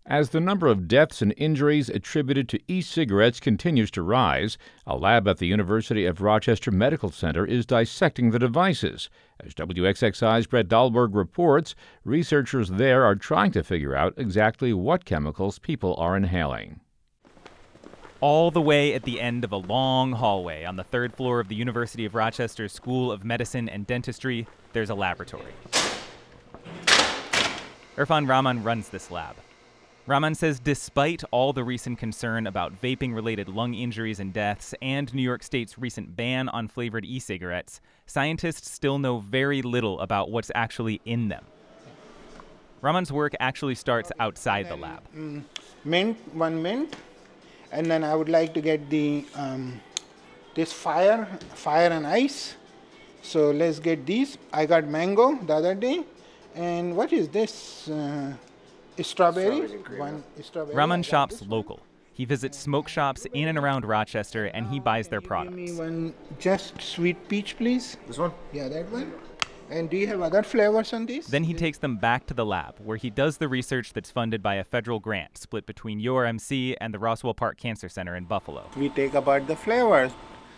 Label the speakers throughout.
Speaker 1: As the number of deaths and injuries attributed to e-cigarettes continues to rise, a lab at the University of Rochester Medical Center is dissecting the devices. As WXXI's Brett Dahlberg reports, researchers there are trying to figure out exactly what chemicals people are inhaling.
Speaker 2: All the way at the end of a long hallway on the third floor of the University of Rochester School of Medicine and Dentistry, there's a laboratory. Irfan Rahman runs this lab. Rahman says despite all the recent concern about vaping-related lung injuries and deaths and New York State's recent ban on flavored e-cigarettes, scientists still know very little about what's actually in them. Rahman's work actually starts outside the lab.
Speaker 3: One mint, and then I would like to get the this fire and ice. So let's get these. I got mango the other day, and what is this? Strawberry.
Speaker 2: Rahman shops local. He visits smoke shops in and around Rochester, and he buys their products.
Speaker 3: Give me one just sweet peach, please.
Speaker 4: This one?
Speaker 3: Yeah, that one. And do you have other flavors on these?
Speaker 2: Then he takes them back to the lab, where he does the research that's funded by a federal grant split between URMC and the Roswell Park Cancer Center in Buffalo.
Speaker 3: We take apart the flavors.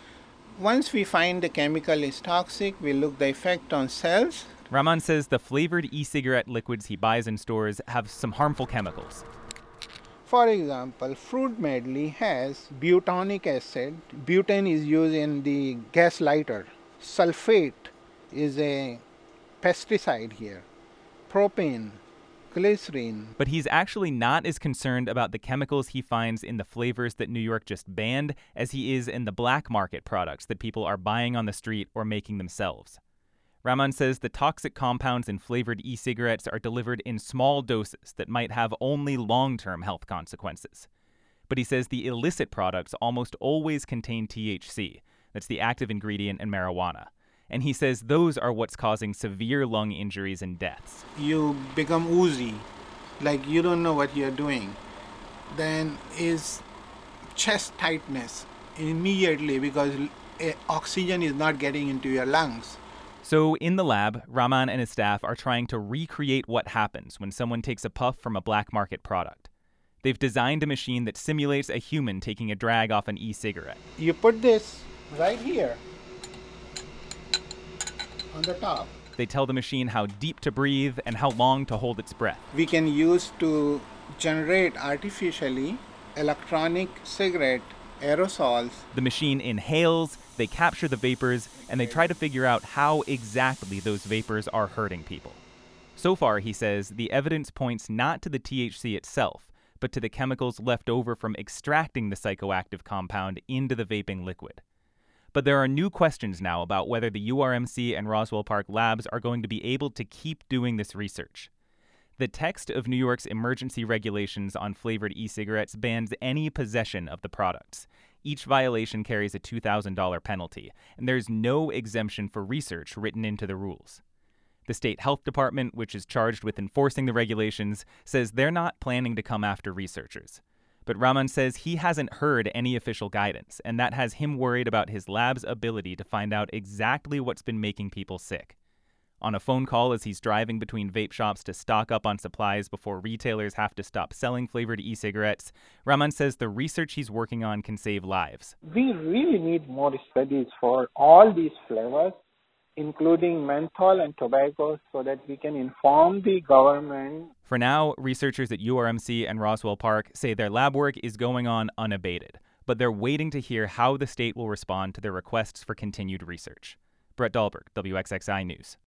Speaker 3: Once we find the chemical is toxic, we look the effect on cells.
Speaker 2: Rahman says the flavored e-cigarette liquids he buys in stores have some harmful chemicals.
Speaker 3: For example, fruit medley has butonic acid. Butane is used in the gas lighter. Sulfate is a pesticide here. Propane, glycerin.
Speaker 2: But he's actually not as concerned about the chemicals he finds in the flavors that New York just banned as he is in the black market products that people are buying on the street or making themselves. Rahman says the toxic compounds in flavored e-cigarettes are delivered in small doses that might have only long-term health consequences. But he says the illicit products almost always contain THC. That's the active ingredient in marijuana. And he says those are what's causing severe lung injuries and deaths.
Speaker 3: You become woozy, like you don't know what you're doing. Then is chest tightness immediately because oxygen is not getting into your lungs.
Speaker 2: So in the lab, Rahman and his staff are trying to recreate what happens when someone takes a puff from a black market product. They've designed a machine that simulates a human taking a drag off an e-cigarette.
Speaker 3: You put this right here on the top.
Speaker 2: They tell the machine how deep to breathe and how long to hold its breath.
Speaker 3: We can use to generate artificially electronic cigarette aerosols.
Speaker 2: The machine inhales, they capture the vapors, and they try to figure out how exactly those vapors are hurting people. So far, he says, the evidence points not to the THC itself, but to the chemicals left over from extracting the psychoactive compound into the vaping liquid. But there are new questions now about whether the URMC and Roswell Park labs are going to be able to keep doing this research. The text of New York's emergency regulations on flavored e-cigarettes bans any possession of the products. Each violation carries a $2,000 penalty, and there's no exemption for research written into the rules. The state health department, which is charged with enforcing the regulations, says they're not planning to come after researchers. But Rahman says he hasn't heard any official guidance, and that has him worried about his lab's ability to find out exactly what's been making people sick. On a phone call as he's driving between vape shops to stock up on supplies before retailers have to stop selling flavored e-cigarettes, Rahman says the research he's working on can save lives.
Speaker 5: We really need more studies for all these flavors, including menthol and tobacco, so that we can inform the government.
Speaker 2: For now, researchers at URMC and Roswell Park say their lab work is going on unabated, but they're waiting to hear how the state will respond to their requests for continued research. Brett Dahlberg, WXXI News.